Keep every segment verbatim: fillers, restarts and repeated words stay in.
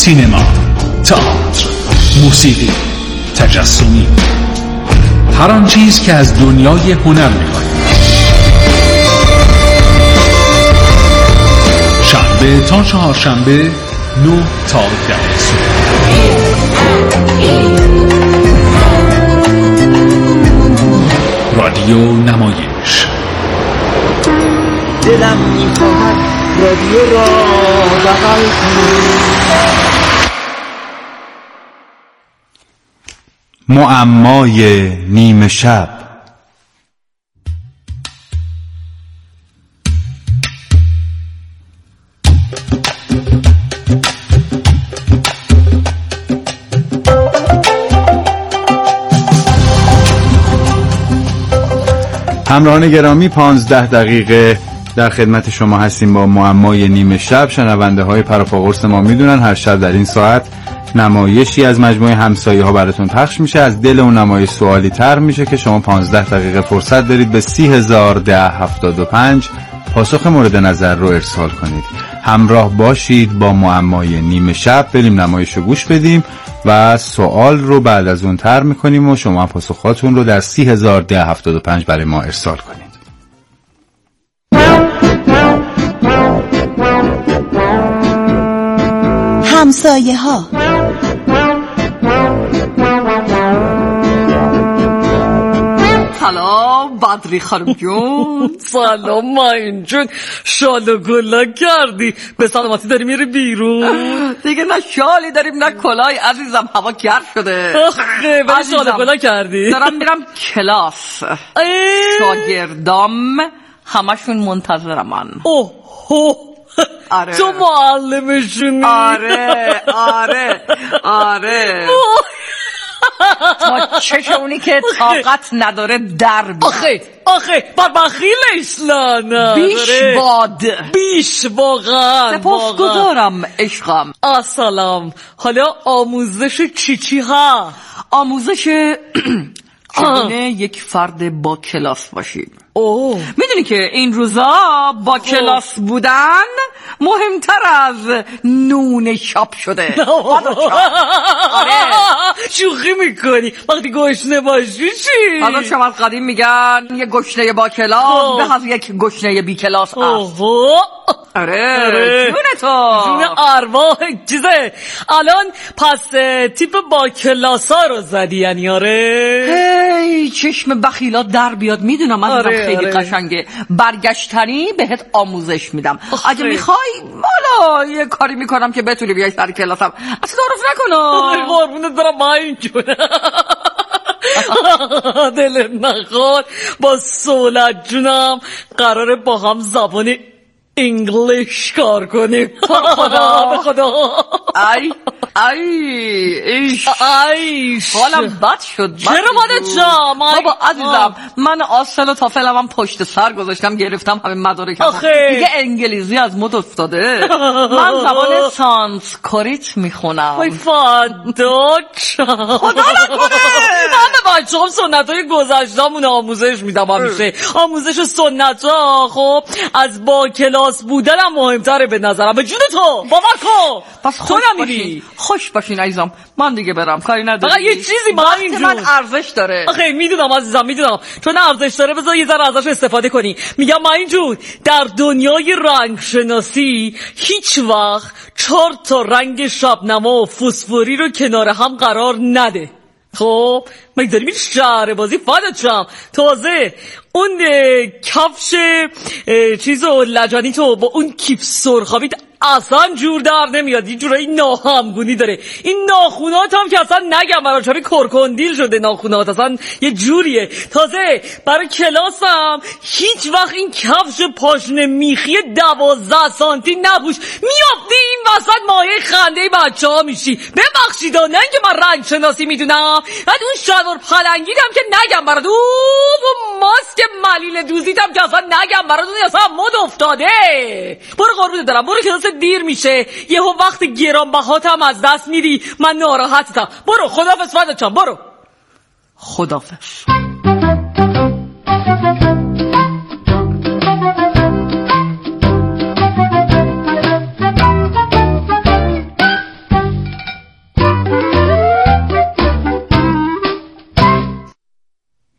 سینما، تئاتر، موسیقی، تجسمی، هر آن چیز که از دنیای هنر می‌خواید. شنبه تا چهارشنبه نه تا ده صبح. رادیو نمایش. دلم می‌خواهد رادیو را بغل کنم. معمای نیمه شب. همراهان گرامی، پانزده دقیقه در خدمت شما هستیم با معمای نیمه شب. شنونده های پراپاقرص ما میدونن هر شب در این ساعت نمایشی از مجموعه همسایه ها براتون پخش میشه. از دل اون نمایش سوالی طرح میشه که شما پانزده دقیقه فرصت دارید به سی هزار ده هفتاد و پنج پاسخ مورد نظر رو ارسال کنید. همراه باشید با معمای نیمه شب. بریم نمایش رو گوش بدیم و سوال رو بعد از اون طرح میکنیم و شما پاسخاتون رو در سی هزار ده هفتاد و پنج برای ما ارسال کنید. همسایه ها. سلام بدری خانم جون. سلام ماین جون، شال و گلا کردی؟ به سلامتی داری میری بیرون؟ دیگه نه شالی داریم نه کلای عزیزم، هوا گرم شده. آخه ولی شال و گلا کردی؟ دارم میرم کلاس. شاگردام همشون منتظرمن. اوه اوه آره. تو معلمشونی؟ آره آره آره. تا چشونی که طاقت نداره در بیاد. آخه آخه بر بخیلش لانه بیش باد، بیش واقعا. سپاسگزارم عشقم. السلام. حالا آموزش چی چی ها؟ آموزش چگونه یک فرد با کلاس باشیم. اوه. میدونی که این روزا با کلاس بودن مهمتر از نون شاب شده. شوخی میکنی؟ وقتی گشنه باشی چی؟ حالا شما از قدیم میگن یه گشنه با کلاس به از یک گشنه بی کلاس است. آره جون تو، جون ارواح چیزه. الان پس تیپ با کلاس ها رو زدی یعنی؟ آره. هی چشم بخیلا در بیاد. میدونم من آره، خیلی آره. قشنگه. برگشتنی بهت آموزش میدم. اگه میخوای بالا یه کاری میکنم که بتونی بیای سر کلاسم. اصلا تعارف نکنم. قربونت برم ماین جون. دل نخواد با سولت جونم قراره با هم زبان انگلیش کار کنیم. خدا به خدا. ای ای ایش ایش حالم بد شد. چرا بده جام؟ بابا عزیزم من آسل و تافلم هم پشت سر گذاشتم، گرفتم همه مدارکم دیگه. انگلیسی از مد افتاده. من زبان سانسکریت میخونم. وای فدا خدا نکنه. من به بچه هم سنت های گذشتمون آموزش میدم همیشه. آموزش سنت ها خب از با کلاس بودن هم مهمتره به نظرم. به جون تو بابا کو پس خوش باشین. خوش باشین عزیزم. من دیگه برم، کاری نداره. فقط یه چیزی من اینجور من ارزش داره. آخه میدونم عزیزم، میدونم چون ارزش داره بذار یه ذره ازش استفاده کنی. میگم من اینجور در دنیای رنگ شناسی هیچ وقت چهار تا رنگ شبنما و فسفوری رو کنار هم قرار نده. خب من داری میری شهر بازی فدات شم. تازه اون کفش چیزو لجنی تو با اون کیف سرخابیت اصلا جور در نمیاد. یه جورایی ناهمگونی داره. این ناخونات هم که اصلا نگم برای چاپی کرکندیل شده ناخونات، اصلا یه جوریه. تازه برای کلاسم هیچ وقت این کفش پاشنه میخی دوازده سانتی نپوش. میافتی این وسط مایه خنده بچه ها میشی. ببخشید نه اینکه من رنگ شناسی میدونم، بعد اون شلوار پلنگیدم که نگم برات، اون ماسک ملیل دوزیدم که اصلا نگم برات، اون اصلا مد افتاده. برو قربونت دارم، برو کلاس دیر میشه. یهو وقت گرانبهاتم از دست میدی، من ناراحتم. برو خداحافظ فدات شم. برو خداحافظ.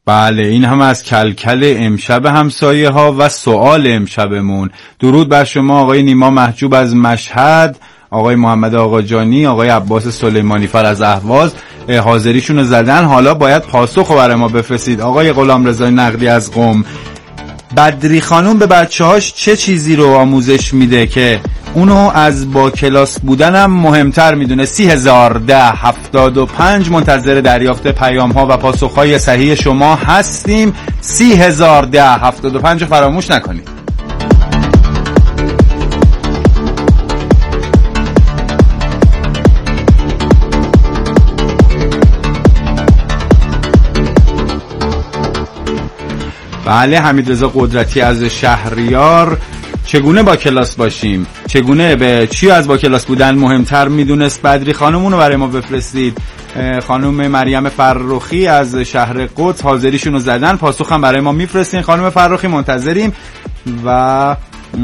بله، این هم از کلکل امشب همسایه ها و سوال امشبمون. درود بر شما آقای نیما محجوب از مشهد، آقای محمد آقاجانی، آقای عباس سلیمانی فر از اهواز حاضریشون رو زدن، حالا باید پاسخ رو برای ما بفرستید. آقای غلامرضا نقدی از قم، بدری خانوم به بچه‌هاش چه چیزی رو آموزش میده که اونو از با کلاس بودنم مهمتر میدونه؟ سی هزار ده هفتاد و پنج منتظر دریافت پیام ها و پاسخ های صحیح شما هستیم. سی هزار ده هفتاد و پنج رو فراموش نکنید. بله، حمیدرضا قدرتی از شهریار، چگونه با کلاس باشیم؟ چگونه به چی از با کلاس بودن مهمتر میدونست؟ بدری خانومون رو برای ما بفرستید. خانم مریم فرخی از شهر قدس حاضریشون رو زدن، پاسخ هم برای ما میفرستین. خانم فرخی منتظریم. و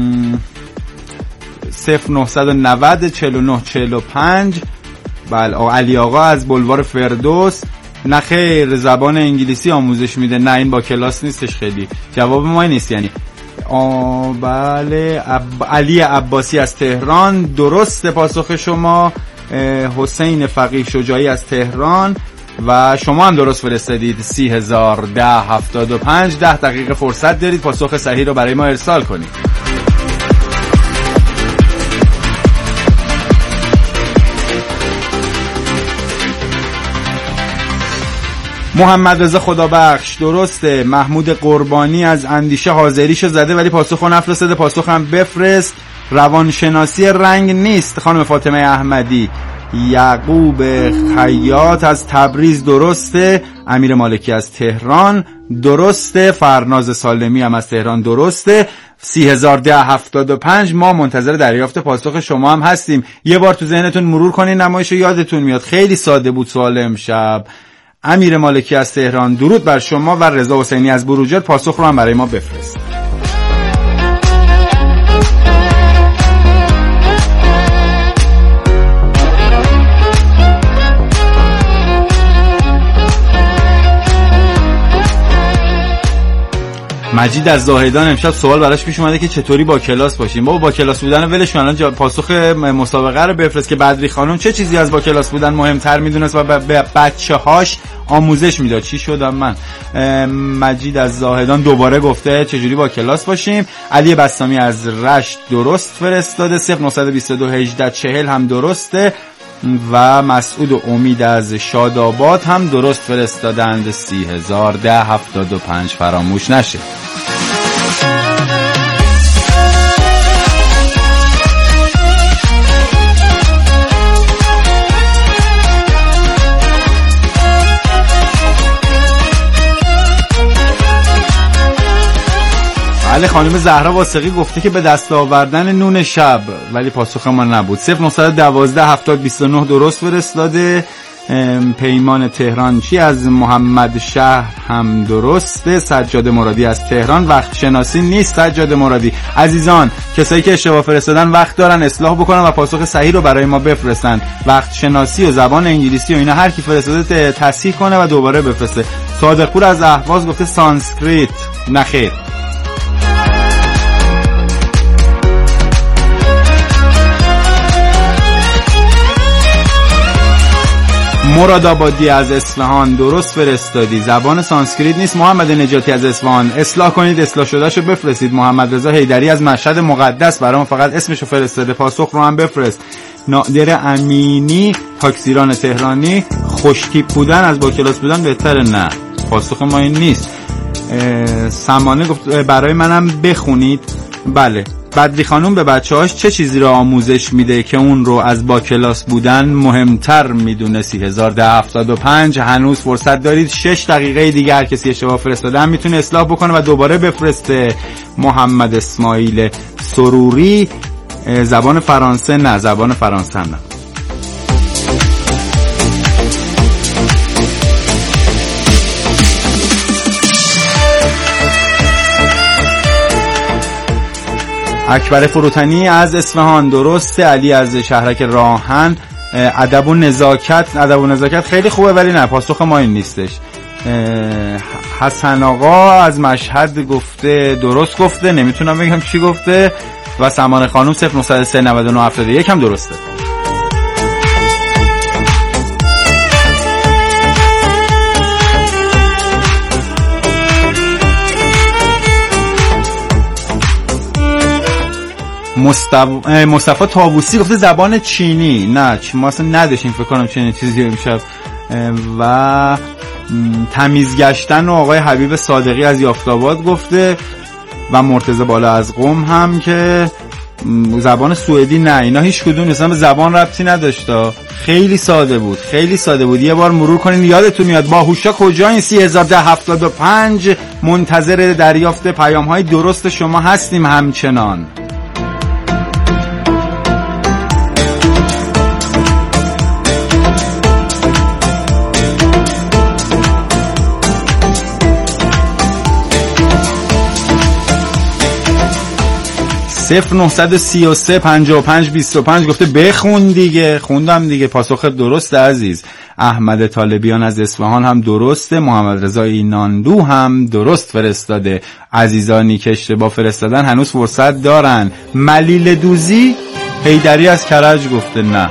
صفر نهصد و نود چهل و نه چهل و پنج. بله، علی آقا از بلوار فردوس، نه خیر زبان انگلیسی آموزش میده. نه، این با کلاس نیستش، خیلی جواب ما نیست یعنی. آه بله، عب... علی عباسی از تهران، درست پاسخ شما. حسین فقیه شجاعی از تهران و شما هم درست فرستادید. سی هزار ده هفتاد و پنج. ده دقیقه فرصت دارید پاسخ صحیح رو برای ما ارسال کنید. محمد رضا خدابخش، درسته. محمود قربانی از اندیشه حاضریشو زده ولی پاسخو نفرستاده، پاسخ هم بفرست. روانشناسی رنگ نیست، خانم فاطمه احمدی. یعقوب خیاط از تبریز، درسته. امیر مالکی از تهران، درسته. فرناز سالمی هم از تهران، درسته. سی هزار ده هفتاد و پنج. ما منتظر دریافت پاسخ شما هم هستیم. یه بار تو ذهنتون مرور کنین، نمایشو یادتون میاد. خیلی ساده بود سوال امشب. امیر مالکی از تهران، درود بر شما. و رضا حسینی از بروجرد، پاسخ رو هم برای ما بفرست. مجید از زاهدان، امشب سوال براش پیش اومده که چطوری با کلاس باشیم. بابا با کلاس بودن ولش کن، الان پاسخ مسابقه رو بفرست که بدری خانم چه چیزی از با کلاس بودن مهمتر میدونست و به بچه‌هاش آموزش میداد. چی شدم من؟ مجید از زاهدان دوباره گفته چجوری با کلاس باشیم. علی بسامی از رشت درست فرستاده. صفر نهصد و بیست و دو هجده چهل هم درسته. و مسعود و امید از شاداباد هم درست فرستادند. سی هزار ده هفتاد و پنج فراموش نشه. بله، خانم زهرا واسقی گفته که به دست آوردن نون شب، ولی پاسخ ما نبود. صفر نهصد و دوازده هفتاد بیست و نه درست فرستاده. پیمان تهران چی از محمد شهر هم درسته. سجاد مرادی از تهران، وقت شناسی نیست سجاد مرادی. عزیزان، کسایی که اشتباه فرستادن وقت دارن اصلاح بکنن و پاسخ صحیح رو برای ما بفرستن. وقت شناسی و زبان انگلیسی و اینا هر کی فرستاده تصحیح کنه و دوباره بفرسته. صادق پور از اهواز گفته سانسکریت، نه خیر. مراد آبادی از اصفهان، درست فرستادی. زبان سانسکریت نیست. محمد نجاتی از اصفهان، اصلاح کنید، اصلاح شدهشو بفرستید. محمد رضا حیدری از مشهد مقدس برام فقط اسمشو فرستاده، پاسخ رو هم بفرست. نادر امینی تاکسیران تهرانی، خوشتیپ بودن از با کلاس بودن بهتره. نه، پاسخ ما این نیست. سمانه گفت برای منم بخونید. بله، بدری خانوم به بچه‌هاش چه چیزی را آموزش میده که اون رو از با کلاس بودن مهمتر میدونه؟ سی هزار ده هفتاد و پنج. هنوز فرصت دارید. شش دقیقه دیگه هر کسی اشتباه فرستاده هم میتونه اصلاح بکنه و دوباره بفرسته. محمد اسماعیل سروری، زبان فرانسه نه، زبان فرانسه هم نه. اکبر فروتنی از اصفهان، درسته. علی از شهرک راهن، ادب و نزاکت. ادب و نزاکت خیلی خوبه ولی نه، پاسخ ما این نیستش. حسن آقا از مشهد گفته درست گفته، نمیتونم بگم چی گفته. و سمانه خانم صفر نه صفر سه نه نه هفت یک هم درسته. مصطفی مصطفی طاووسی گفته زبان چینی. نه ما اصلا نداشتیم فکر کنم چنین چیزی امشب. و تمیزگشتن و آقای حبیب صادقی از یافت‌آباد گفته. و مرتضی بالا از قم هم که زبان سوئدی. نه اینا هیچ کدوم مثلا به زبان ربطی نداشت. خیلی ساده بود، خیلی ساده بود. یه بار مرور کنین یادتون میاد. باهوشا کجایین؟ سی هزار ده هفتاد و پنج منتظر دریافت پیام‌های درست شما هستیم همچنان. صفر نه سه سه پنجاه و پنج بیست و پنج گفته بخون دیگه. خوندم دیگه. پاسخ درست عزیز. احمد طالبیان از اصفهان هم درسته. محمد رضا ایناندو هم درست فرستاده. عزیزانی که اشتباه فرستادن هنوز فرصت دارن. ملیل دوزی حیدری از کرج گفته نه.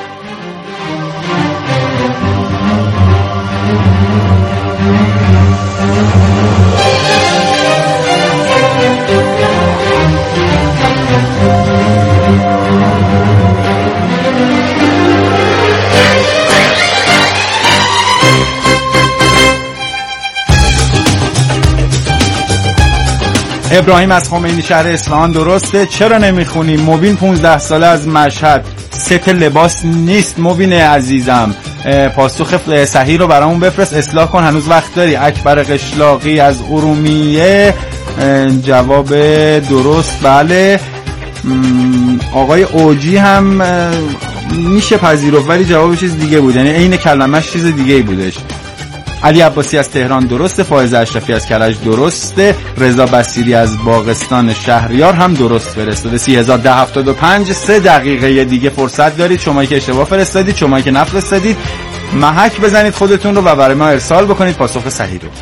ابراهیم از خمینی شهر اصفهان درسته. چرا نمیخونیم؟ مبین پانزده ساله از مشهد. ست لباس نیست مبین عزیزم. پاسخ صحیح رو برامون بفرست، اصلاح کن، هنوز وقت داری. اکبر قشلاقی از ارومیه جواب درست. بله. آقای اوجی هم میشه پذیرفت ولی جواب چیز دیگه بود، یعنی عین کلمش چیز دیگه بودش. علی عباسی از تهران درسته. فائزه اشرفی از کرج درسته. رضا بصیری از باغستان شهریار هم درست فرستاده. سی هزار ده هفتاد و پنج. سه دقیقه دیگه فرصت دارید. شمایی که اشتباه فرستادید، شمایی که نفرستادید، محک بزنید خودتون رو و برای ما ارسال بکنید پاسخ صحیح رو.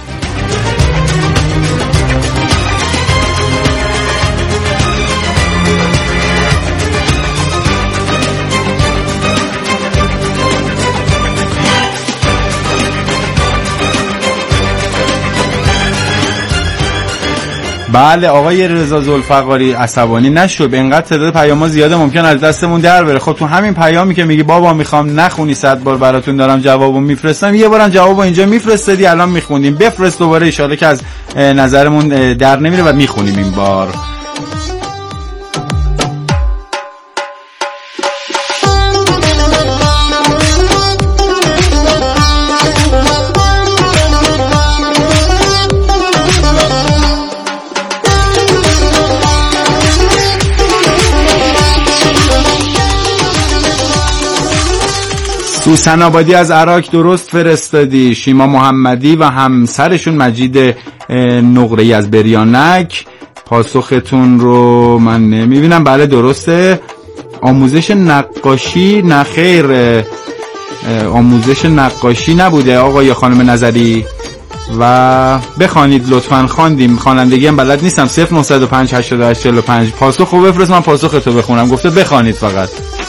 بله آقای رضا ذوالفقاری عصبانی نشو. به اینقدر تعداد پیام‌ها زیاده ممکن از دستمون در بره. خب تو همین پیامی که میگی بابا میخوام نخونی صد بار براتون دارم جوابو میفرستم، یه بارم جوابو اینجا میفرستادی الان میخوندیم. بفرست دوباره ان شاءالله که از نظرمون در نمیره و میخونیم این بار. سوسن آبادی از عراق درست فرستادی. شیما محمدی و همسرشون مجید نقره‌ای از بریانک. پاسختون رو من نمیبینم. بله درسته. آموزش نقاشی نخیر، آموزش نقاشی نبوده آقا یا خانم نظری. و بخوانید لطفاً. خواندیم، خوانندگی هم بلد نیستم. صفر نه صفر پنج هشتاد و هشت چهل و پنج. پاسخ خوب بفرست من پاسخ تو بخونم. گفته بخوانید فقط.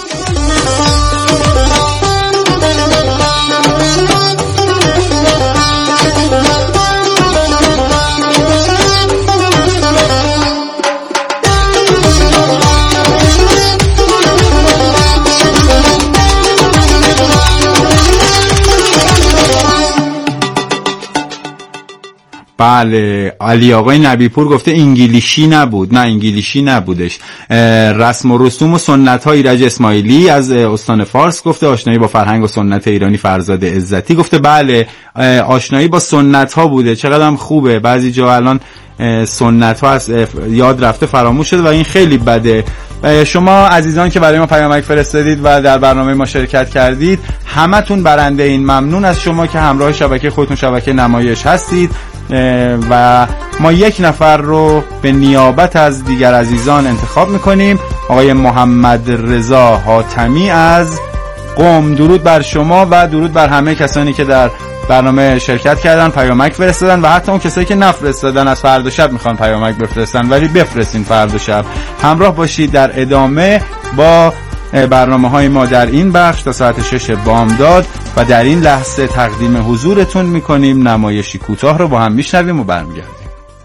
بله علی آقای نبیپور گفته انگلیسی نبود. نه انگلیسی نبودش. رسم و رسوم و سنت های ایرج اسماعیلی از استان فارس گفته. آشنایی با فرهنگ و سنت ایرانی فرزاد عزتی گفته. بله آشنایی با سنت ها بوده. چقدر هم خوبه. بعضی جا الان سنت ها از یاد رفته فراموش شده و این خیلی بده. شما عزیزان که برای ما پیامک فرستادید و در برنامه ما شرکت کردید همتون برنده این. ممنون از شما که همراه شبکه خودتون شبکه نمایش هستید و ما یک نفر رو به نیابت از دیگر عزیزان انتخاب میکنیم. آقای محمد رضا حاتمی از قم. درود بر شما و درود بر همه کسانی که در برنامه شرکت کردن، پیامک فرستادن و حتی اون کسایی که نفرستادن از فردا شب میخوان پیامک بفرستن، ولی بفرستین فردا شب. همراه باشید در ادامه با برنامه های ما در این بخش تا ساعت شش بامداد و در این لحظه تقدیم حضورتون میکنیم نمایشی کوتاه رو با هم میشنویم و برمیگردیم.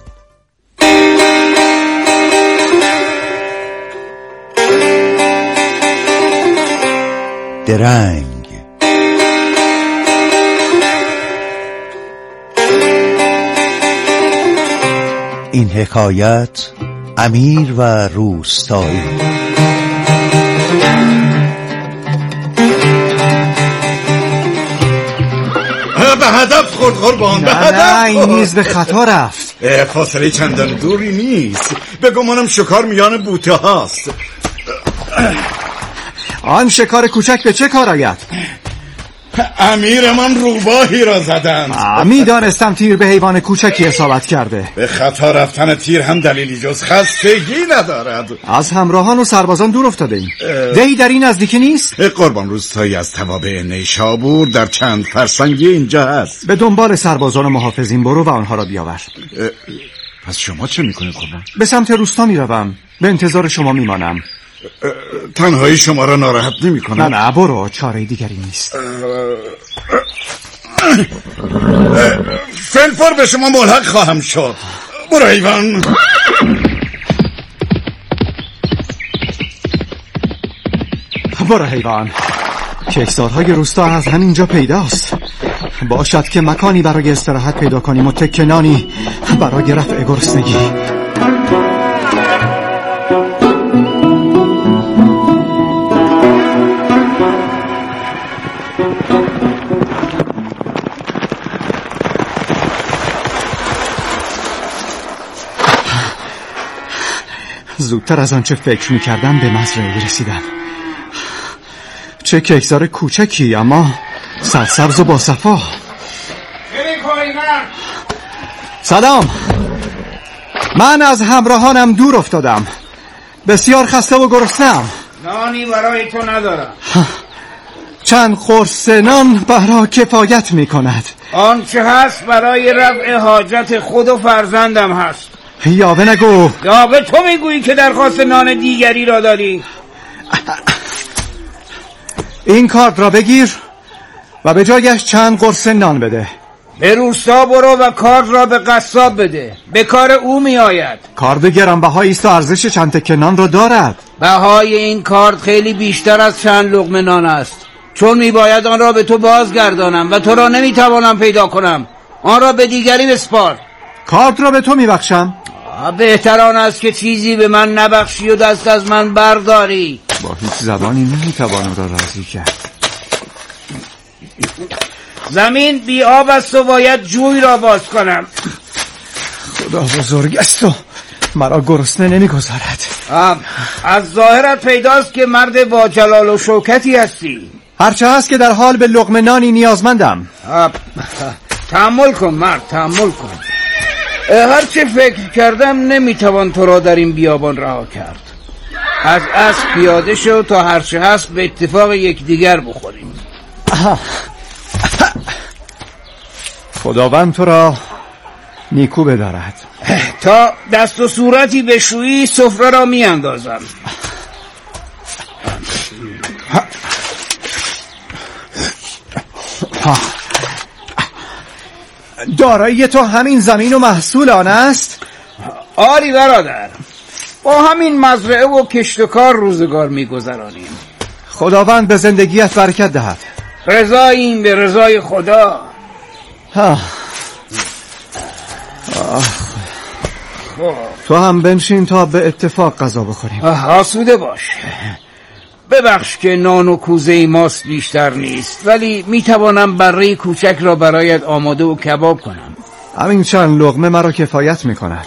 درنگ این حکایت امیر و روستایی. به هدف خورد قربان، به هدف نه این نیز به خطا رفت. فاصله چندان دوری نیست، به گمانم شکار میان بوته هاست. آن شکار کوچک به چه کار آید؟ امیر من روباهی را زدند. می دانستم تیر به حیوان کوچکی اصابت کرده. به خطا رفتن تیر هم دلیلی جز خستگی ندارد. از همراهان و سربازان دور افتاده ایم. دهی در این نزدیکی نیست؟ قربان روستایی از توابع نیشابور در چند فرسنگی اینجا هست. به دنبال سربازان و محافظین برو و آنها را بیاور. پس شما چه میکنید قربان؟ به سمت روستا میروم، به انتظار شما میمانم. تنهایی شما را ناراحت نمی کنم؟ نه نه برو، چاره دیگری نیست. فلفور به شما ملحق خواهم شد. برو ایوان. برو حیوان. کشتارهای روستا از همینجا پیداست. باشد که مکانی برای استراحت پیدا کنیم و تکنانی برای رفع گرسنگی. زودتر از آنچه فکر می‌کردم به مزرعه رسیدم. چه کشتار کوچکی اما سرسبز و با صفا. سلام. من از همراهانم دور افتادم. بسیار خسته و گرسنه‌ام. نانی برای تو ندارم. چند قرص نان برای کفایت می‌کند. آنچه هست برای رفع حاجت خود و فرزندم هست. یاوه نگو. یاوه تو میگویی که درخواست نان دیگری را داری. این کارت را بگیر و به جایش چند قرص نان بده. به روستا برو و کارت را به قصاب بده، به کار او می آید. کارت گرانبهایی است و ارزش چند تکه نان را دارد. بهای این کارت خیلی بیشتر از چند لقمه نان است، چون می باید آن را به تو بازگردانم و تو را نمی توانم پیدا کنم. آن را به دیگری بسپار. کارت را به تو می بخشم. بهتر آن است که چیزی به من نبخشی و دست از من برداری. با هیچ زبانی نمیتوانم را راضی کرد. زمین بی آب است و باید جوی را باز کنم. خدا بزرگ است و مرا گرسنه نمیگذارد. از ظاهرت پیداست که مرد با جلال و شوکتی هستی. هرچه هست که در حال به لقمه نانی نیازمندم. تحمل کن مرد، تحمل کن. هرچه فکر کردم نمیتوان تو را در این بیابان رها کرد. از اسب پیاده شو تا هرچه هست به اتفاق یکدیگر بخوریم. خداوند تو را نیکو بدارد. تا دست و صورتی بشویی سفره را می اندازم. دارایی تو همین زمین و محصول آن است؟ آری برادر، با همین مزرعه و کشت و کار روزگار می گذرانیم. خداوند به زندگیت برکت دهد. رضاییم به رضای خدا. آه. آه. تو هم بنشین تا به اتفاق غذا بخوریم. آسوده باش. ببخش که نان و کوزه ماست بیشتر نیست، ولی میتوانم بره کوچک را برایت آماده و کباب کنم. همین چند لقمه مرا کفایت میکند.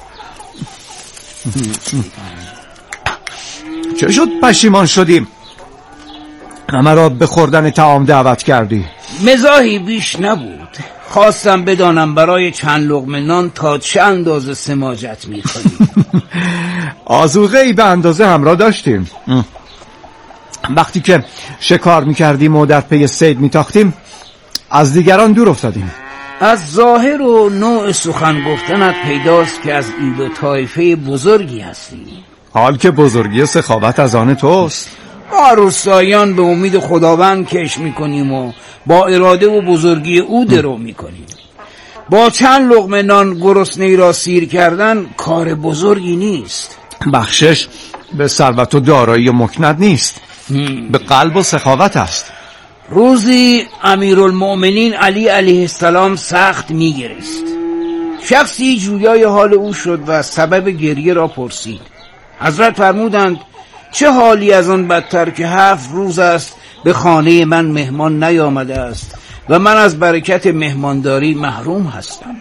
چه شد پشیمان شدیم؟ مرا به خوردن طعام دعوت کردی. مزاحی بیش نبود. خواستم بدانم برای چند لقمه نان تا چه اندازه سماجت میکنی. آذوقه ای به اندازه همراه داشتیم. وقتی که شکار میکردیم و در پی صید میتاختیم از دیگران دور افتادیم. از ظاهر و نوع سخن گفتنت پیداست که از ایل و طایفه بزرگی هستی. حال که بزرگی و سخاوت از آن توست. ما روستاییان به امید خداوند کش میکنیم و با اراده و بزرگی او درو میکنیم. با چند لقمه نان گرسنه‌ای را سیر کردن کار بزرگی نیست. بخشش به ثروت و دارایی و مکنت نیست، به قلب و سخاوت است. روزی امیرالمؤمنین علی علیه السلام سخت میگریست. شخصی جویای حال او شد و سبب گریه را پرسید. حضرت فرمودند چه حالی از آن بدتر که هفت روز است به خانه من مهمان نیامده است و من از برکت مهمانداری محروم هستم.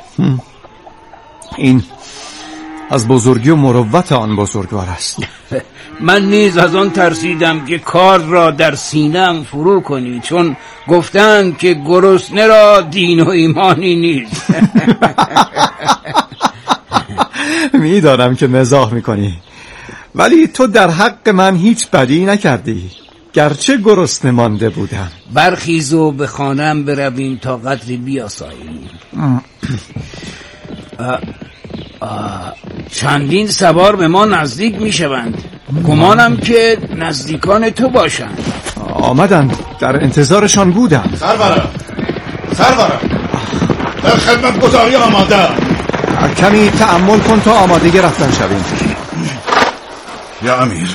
این از بزرگی و مروت آن بزرگوار است. من نیز از آن ترسیدم که کار را در سینه‌ام فرو کنی، چون گفتند که گرسنه را دین و ایمانی نیست. میدانم که مزاح میکنی، ولی تو در حق من هیچ بدی نکردی، گرچه گرسنه مانده بودم. برخیز و به خانه‌ام برویم تا قدری بیاساییم. چندین سوار به ما نزدیک میشوند. گمانم که نزدیکان تو باشند. آمدند، در انتظارشان بودم. سرورم سرورم در خدمت گزاری آماده. کمی تأمل کن تا آماده رفتن شویم. یا امیر،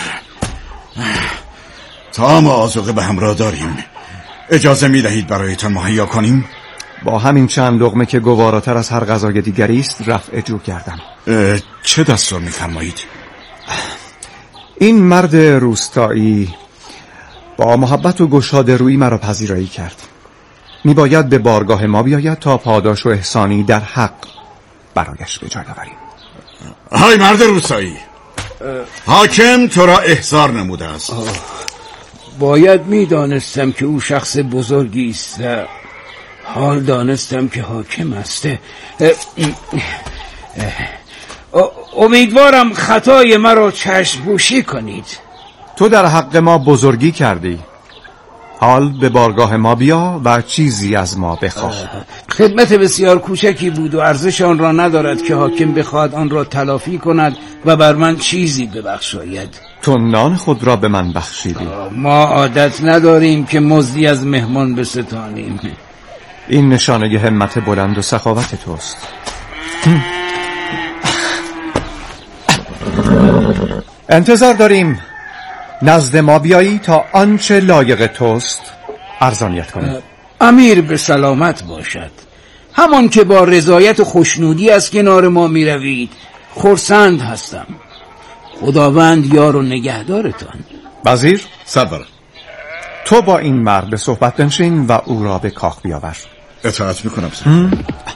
طعام و آذوقه به همراه داریم، اجازه می دهید برایتان مهیا کنیم؟ با همین چند لقمه که گواراتر از هر غذای دیگری است رفع جو کردم. چه دستور می فرمایید؟ این مرد روستایی با محبت و گشاده رویی مرا پذیرایی کرد. می باید به بارگاه ما بیاید تا پاداش و احسانی در حق برایش به جای آوریم. های مرد روستایی، حاکم تو را احضار نموده است. باید می دانستم که او شخص بزرگی است. حال دانستم که حاکم است. امیدوارم خطای مرا چشم پوشی کنید. تو در حق ما بزرگی کردی، حال به بارگاه ما بیا و چیزی از ما بخواه. خدمت بسیار کوچکی بود و ارزش آن را ندارد که حاکم بخواد آن را تلافی کند و بر من چیزی ببخشاید. تو نان خود را به من بخشیدی. ما عادت نداریم که مزدی از مهمان بستانیم. این نشانه همت بلند و سخاوت توست. انتظار داریم نزد ما بیایی تا آنچه لایق توست ارزانیت کنیم. امیر به سلامت باشد. همان که با رضایت و خوشنودی از کنار ما می روید خرسند هستم. خداوند یار و نگهدارتان. وزیر، سرور، تو با این مرد به صحبت بنشین و او را به کاخ بیاور. اطاعت میکنم سرور.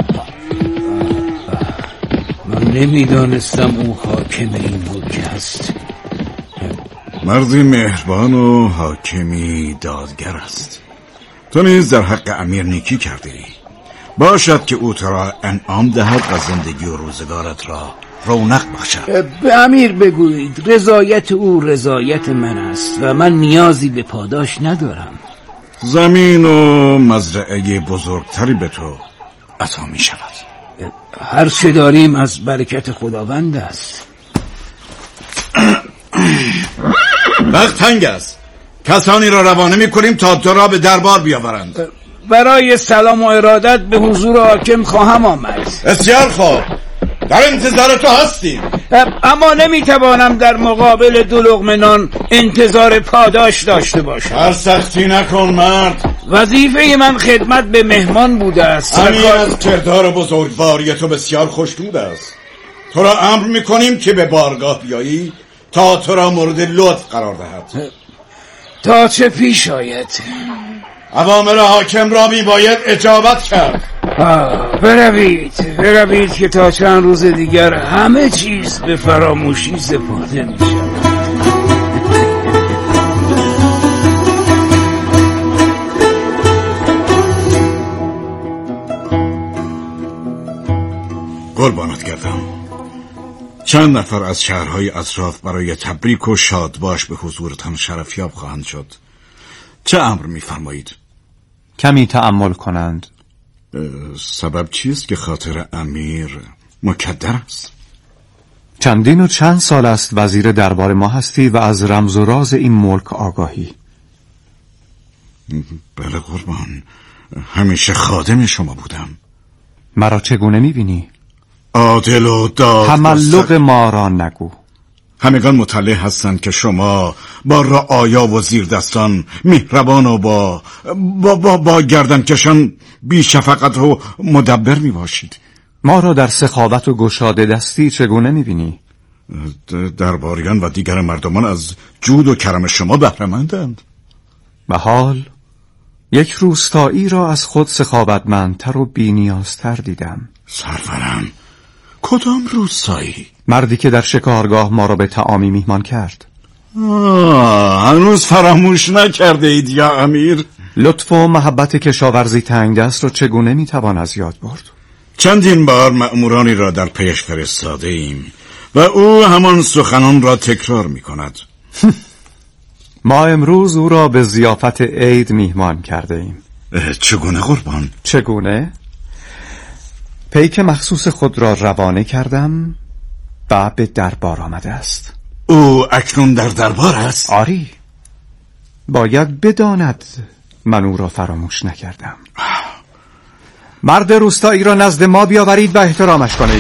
من نمیدانستم او حاکم این ملک است. مردی مهربان و حاکمی دادگر است. تو نیز در حق امیر نیکی کرده ای. باشد که او تو را انعام دهد و زندگی و روزگارت را رونق بخشد. به امیر بگویید رضایت او رضایت من است و من نیازی به پاداش ندارم. زمین و مزرعه بزرگتری به تو عطا می شود. هر چه داریم از برکت خداوند است. وقت تنگ است. کسانی را روانه می کنیم تا تو را به دربار بیاورند. برای سلام و ارادت به حضور حاکم خواهم آمد. بسیار خوب، در انتظار تو هستیم. اما نمیتوانم در مقابل دو لقمه نان انتظار پاداش داشته باشم. هر سختی نکن مرد. وظیفه من خدمت به مهمان بوده است. امیر از کردار بزرگواری تو بسیار خوشنود است. تو را امر میکنیم که به بارگاه بیایی تا تو را مورد لطف قرار دهد. تا چه پیش آید؟ اوامر حاکم را می باید اجابت کرد. بروید بروید که تا چند روز دیگر همه چیز به فراموشی سپرده می شود. قربانت گردم. چند نفر از شهرهای اطراف برای تبریک و شادباش به حضورتان شرفیاب خواهند شد. چه امر می‌فرمایید؟ کمی تأمل کنند. سبب چیست که خاطر امیر مکدر است؟ چندین و چند سال است وزیر دربار ما هستی و از رمز و راز این ملک آگاهی. بله قربان، همیشه خادم شما بودم. مرا چگونه میبینی؟ عادل و داد تملق ما را نگو. همگان مطلع هستند که شما با رعایا و زیردستان مهربان و با با, با, با گردنکشان بی شفقت و مدبر می باشید. ما را در سخاوت و گشاده دستی چگونه می بینی؟ درباریان و دیگر مردمان از جود و کرم شما بهره‌مندند. به حال یک روستایی را از خود سخاوتمندتر و بی‌نیازتر دیدم. سرورم، کدام روستایی؟ مردی که در شکارگاه ما را به طعامی میهمان کرد. آه، هنوز فراموش نکرده اید یا امیر؟ لطف و محبت کشاورزی تنگ دست را چگونه میتوان از یاد برد؟ چندین بار مأمورانی را در پیش فرستاده ایم و او همان سخنان را تکرار می کند. ما امروز او را به ضیافت عید میهمان کرده ایم. چگونه قربان؟ چگونه؟ پیک مخصوص خود را روانه کردم و به دربار آمده است. او اکنون در دربار است؟ آری، باید بداند من او را فراموش نکردم. مرد روستایی را نزد ما بیاورید و احترامش کنید.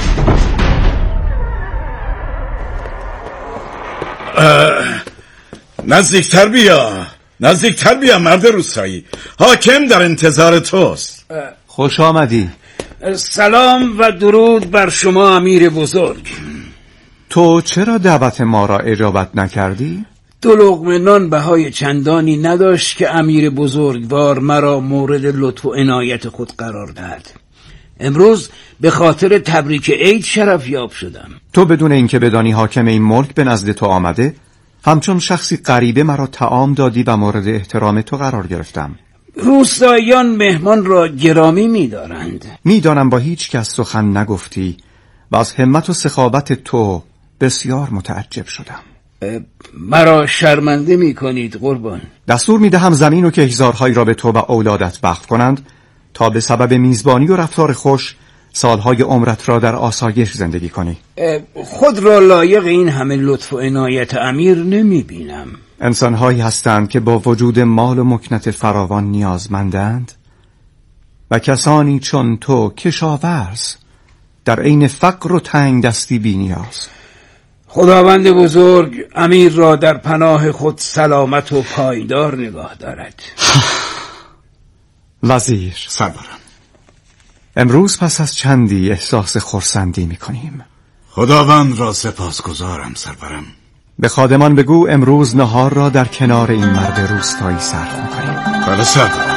نزدیکتر بیا، نزدیکتر بیا مرد روستایی، حاکم در انتظار توست. خوش آمدی. سلام و درود بر شما امیر بزرگ. تو چرا دعوت ما را اجابت نکردی؟ دو لقمه نان بهای چندانی نداشت که امیر بزرگوار مرا مورد لطف و عنایت خود قرار دهد. امروز به خاطر تبریک عید شرف یاب شدم. تو بدون اینکه بدانی حاکم این ملک به نزد تو آمده، همچون شخصی غریبه مرا طعام دادی و مورد احترام تو قرار گرفتم. روستاییان مهمان را گرامی می‌دارند. می‌دانم با هیچ کس سخن نگفتی و از همت و سخاوت تو بسیار متعجب شدم. مرا شرمنده می‌کنید قربان. دستور می‌دهم زمین و کهزارهایی را به تو و اولادت وقف کنند تا به سبب میزبانی و رفتار خوش سالهای عمرت را در آسایش زندگی کنی. خود را لایق این همه لطف و عنایت امیر نمی‌بینم. انسان‌هایی هستند که با وجود مال و مکنت فراوان نیازمندند و کسانی چون تو کشاورز در عین فقر و تنگ دستی بی نیاز. خداوند بزرگ امیر را در پناه خود سلامت و پایدار نگاه دارد. وزیر سرورم، امروز پس از چندی احساس خرسندی می‌کنیم. خداوند را سپاسگزارم سرورم. به خادمان بگو امروز نهار را در کنار این مرد روستایی صرف می‌کنیم. بله سرورم.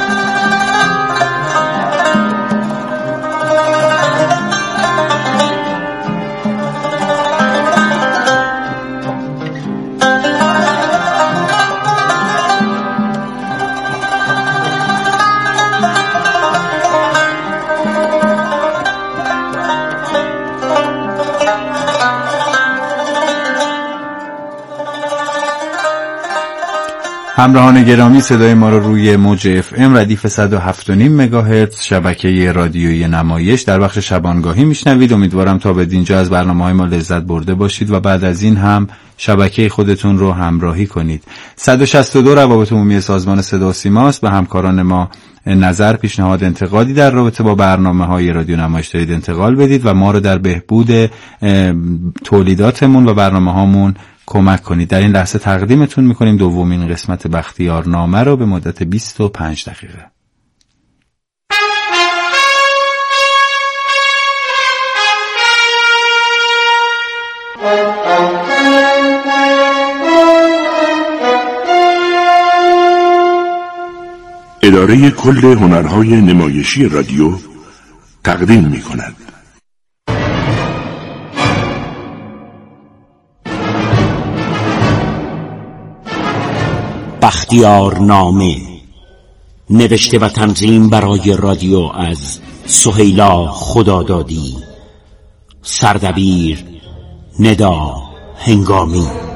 همراهان گرامی، صدای ما رو روی موج اف ام ردیف صد و هفت و نیم مگاهرتز شبکه رادیویی نمایش در بخش شبانگاهی میشنوید. امیدوارم تا به اینجا از برنامه‌های ما لذت برده باشید و بعد از این هم شبکه خودتون رو همراهی کنید. صد و شصت و دو روابط عمومی سازمان صدا و سیما است. به همکاران ما نظر، پیشنهاد، انتقادی در رابطه با برنامه‌های رادیو نمایش دارید انتقال بدید و ما رو در بهبود تولیداتمون و برنامه‌هامون کمک کنید. در این لحظه تقدیمتون میکنیم دومین قسمت بختیارنامه رو به مدت بیست و پنج دقیقه. اداره کل هنرهای نمایشی رادیو تقدیم میکند. بختیارنامه، نوشته و تنظیم برای رادیو از سهیلا خدادادی، سردبیر ندا هنگامی.